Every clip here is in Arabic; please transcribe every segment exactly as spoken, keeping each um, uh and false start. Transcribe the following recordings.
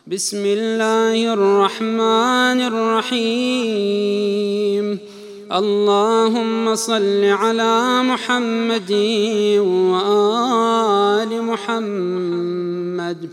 بسم الله الرحمن الرحيم. اللهم صل على محمد وآل محمد.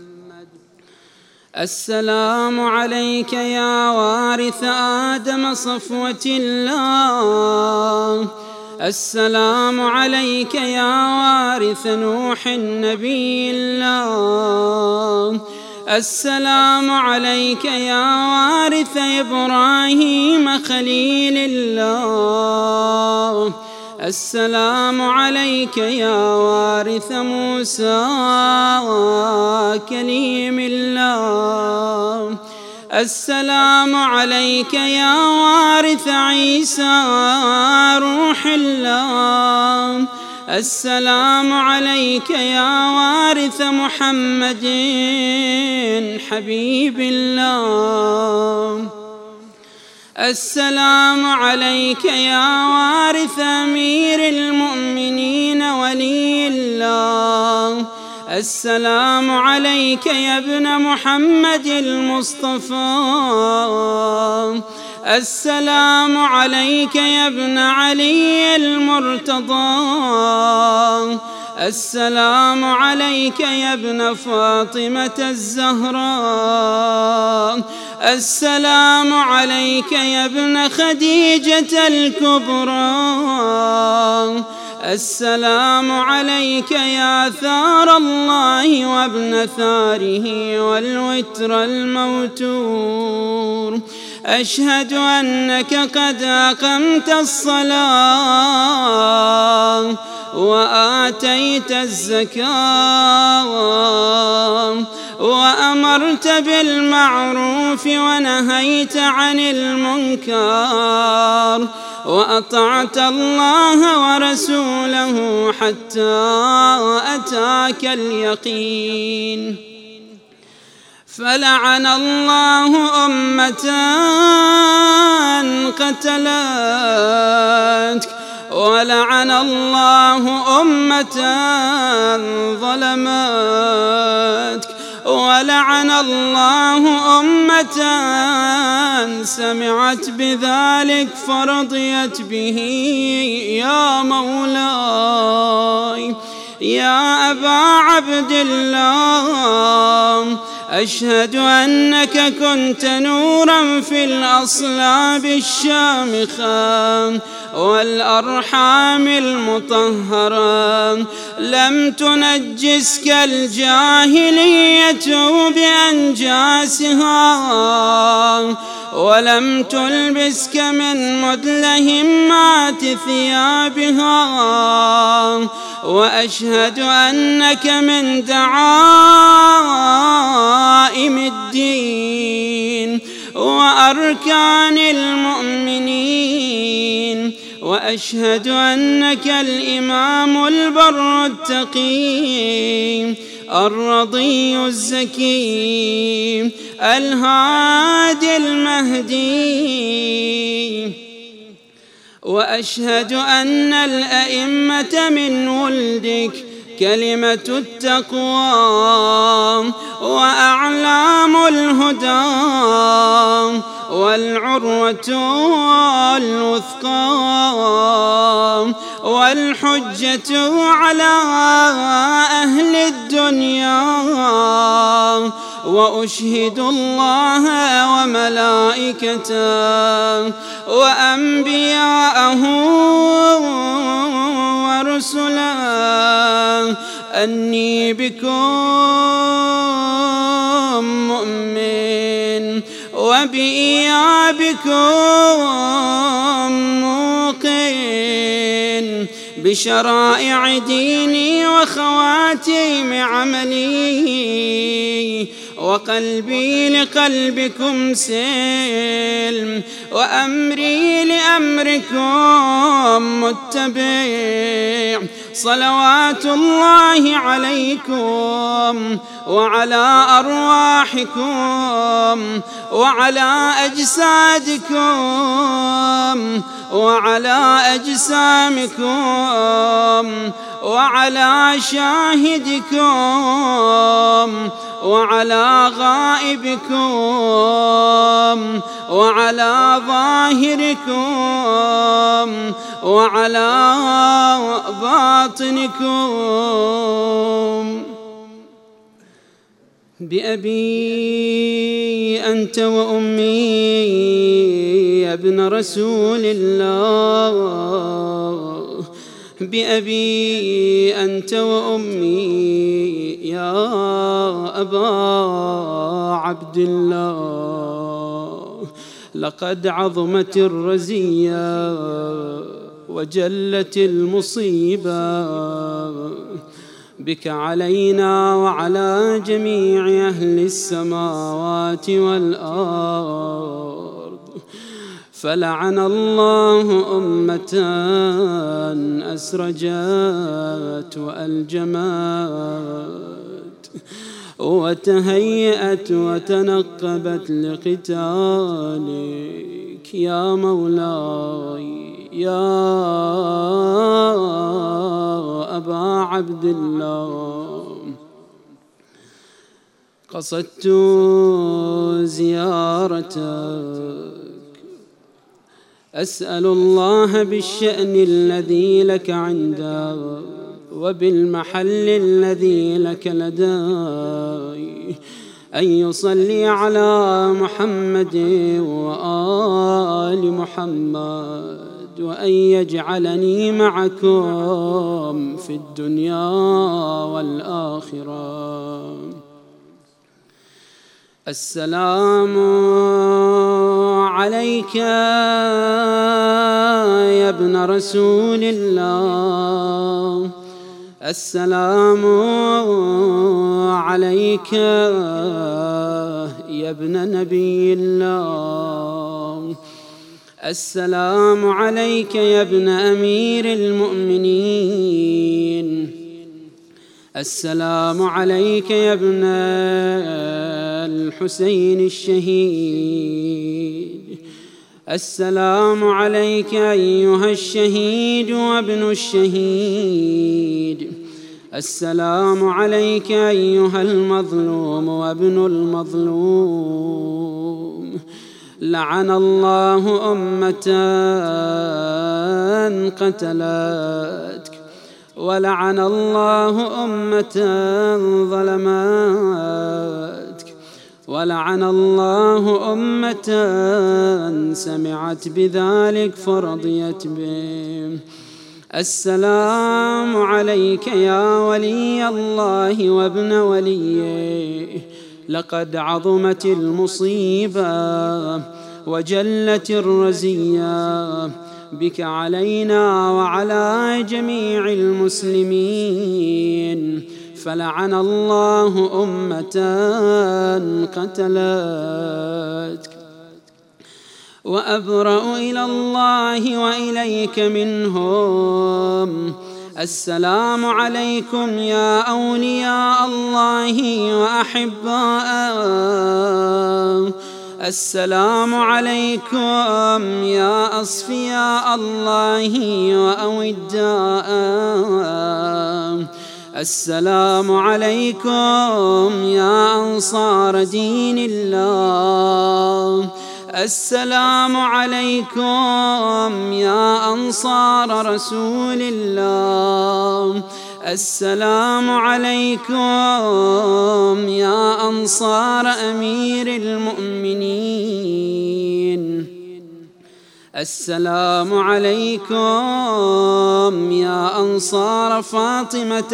السلام عليك يا وارث آدم صفوة الله. السلام عليك يا وارث نوح نبي الله. السلام عليك يا وارث إبراهيم خليل الله. السلام عليك يا وارث موسى كليم الله. السلام عليك يا وارث عيسى روح الله. السلام عليك يا وارث محمد حبيب الله. السلام عليك يا وارث أمير المؤمنين ولي الله. السلام عليك يا ابن محمد المصطفى. السلام عليك يا ابن علي المرتضى. السلام عليك يا ابن فاطمة الزهراء. السلام عليك يا ابن خديجة الكبرى. السلام عليك يا ثار الله وابن ثاره والوتر الموتور. أشهد أنك قد أقمت الصلاة وآتيت الزكاة وأمرت بالمعروف ونهيت عن المنكر وأطعت الله ورسوله حتى أتاك اليقين. فلعن الله أمة قتلتك، ولعن الله أمة ظلمتك، ولعن الله أمة سمعت بذلك فرضيت به. يا مولاي يا أبا عبد الله، أشهد أنك كنت نورا في الأصلاب الشامخة والأرحام المطهرة. لم تنجسك الجاهلية بأنجاسها، ولم تلبسك من مدلهمات ثيابها. وأشهد أنك من دعائم الدين وأركان المؤمنين. وأشهد أنك الإمام البر التقي الرضي الزكي الهادي المهدي. وأشهد أن الأئمة من ولدك كلمة التقوى وأعلام الهدى والعروة الوثقى والحجة على أهل الدنيا. وأشهد الله وملائكته وأنبياءه ورسله أني بكم مؤمن وبإيابكم موقن بشرائع ديني وخواتيم عملي. وقلبي لقلبكم سلم وأمري لأمركم متبع. صلوات الله عليكم وعلى أرواحكم وعلى أجسادكم وعلى أجسامكم وعلى شاهدكم وعلى غائبكم وعلى ظاهركم وعلى باطنكم. بأبي أنت وأمي يا ابن رسول الله، بأبي أنت وأمي يا أبا عبد الله، لقد عظمت الرزية وجلت المصيبة بك علينا وعلى جميع أهل السماوات والأرض. فلعن الله أمة أسرجت وألجمت وتهيأت وتنقبت لقتالك يا مولاي يا أبا عبد الله. قصدت زيارتك أسأل الله بالشأن الذي لك عنده وبالمحل الذي لك لدي أن يصلي على محمد وآل محمد، وأن يجعلني معكم في الدنيا والآخرة. السلام عليك يا ابن رسول الله، السلام عليك يا ابن نبي الله، السلام عليك يا ابن أمير المؤمنين، السلام عليك يا ابن الحسين الشهيد، السلام عليك أيها الشهيد وابن الشهيد، السلام عليك أيها المظلوم وابن المظلوم. لعن الله أمة قتلتك، ولعن الله أمة ظلمتك، ولعن الله أمة سمعت بذلك فرضيت به. السلام عليك يا ولي الله وابن وليه، لقد عظمت المصيبة وجلت الرزية بك علينا وعلى جميع المسلمين. فلعن الله أمة قتلتك، وأبرأ إلى الله وإليك منهم. السلام عليكم يا أولياء الله وأحباءه، السلام عليكم يا أصفياء الله وأوداءه، السلام عليكم يا أنصار دين الله، السلام عليكم يا أنصار رسول الله، السلام عليكم يا أنصار أمير المؤمنين، السلام عليكم يا أنصار فاطمة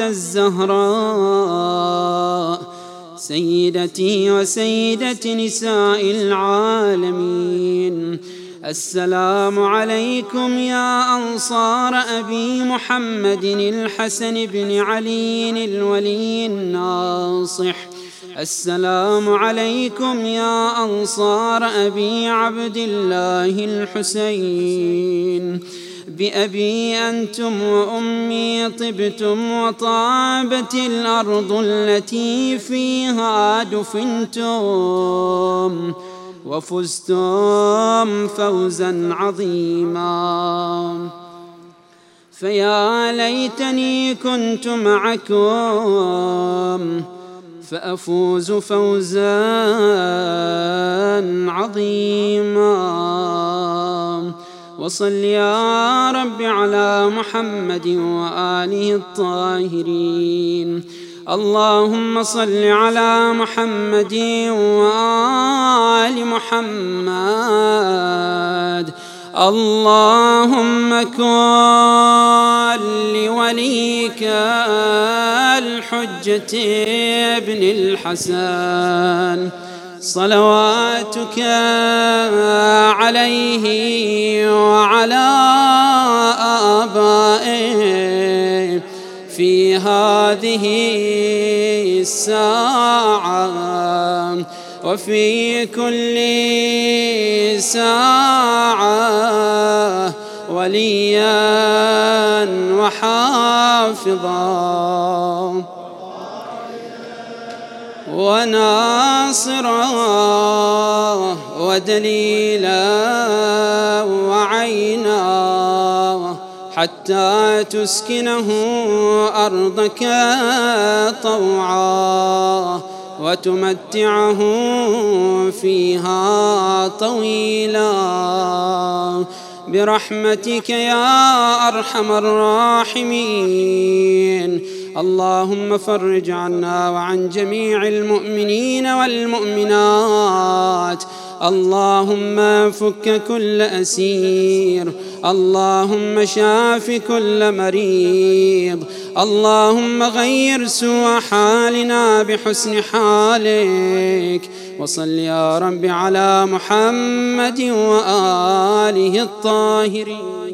الزهراء سيدتي وسيدة نساء العالمين، السلام عليكم يا أنصار أبي محمد الحسن بن علي الولي الناصح، السلام عليكم يا أنصار أبي عبد الله الحسين. بأبي أنتم وأمي طبتم وطابت الأرض التي فيها دفنتم، وفزتم فوزا عظيما. فيا ليتني كنت معكم، فأفوز فوزا عظيما. وصل يا رب على محمد وآله الطاهرين. اللهم صل على محمد وآل محمد. اللهم كن لوليك الحجة ابن الحسن صلواتك عليه وعلى آبائه في هذه الساعة وفي كل ساعة وليا وحافظا وناصرا ودليلا وعينا حتى تسكنه أرضك طوعا وتمتعه فيها طويلا برحمتك يا أرحم الراحمين. اللهم فرج عنا وعن جميع المؤمنين والمؤمنات. اللهم فك كل أسير. اللهم شاف كل مريض. اللهم غير سوء حالنا بحسن حالك. وصل يا رب على محمد وآله الطاهرين.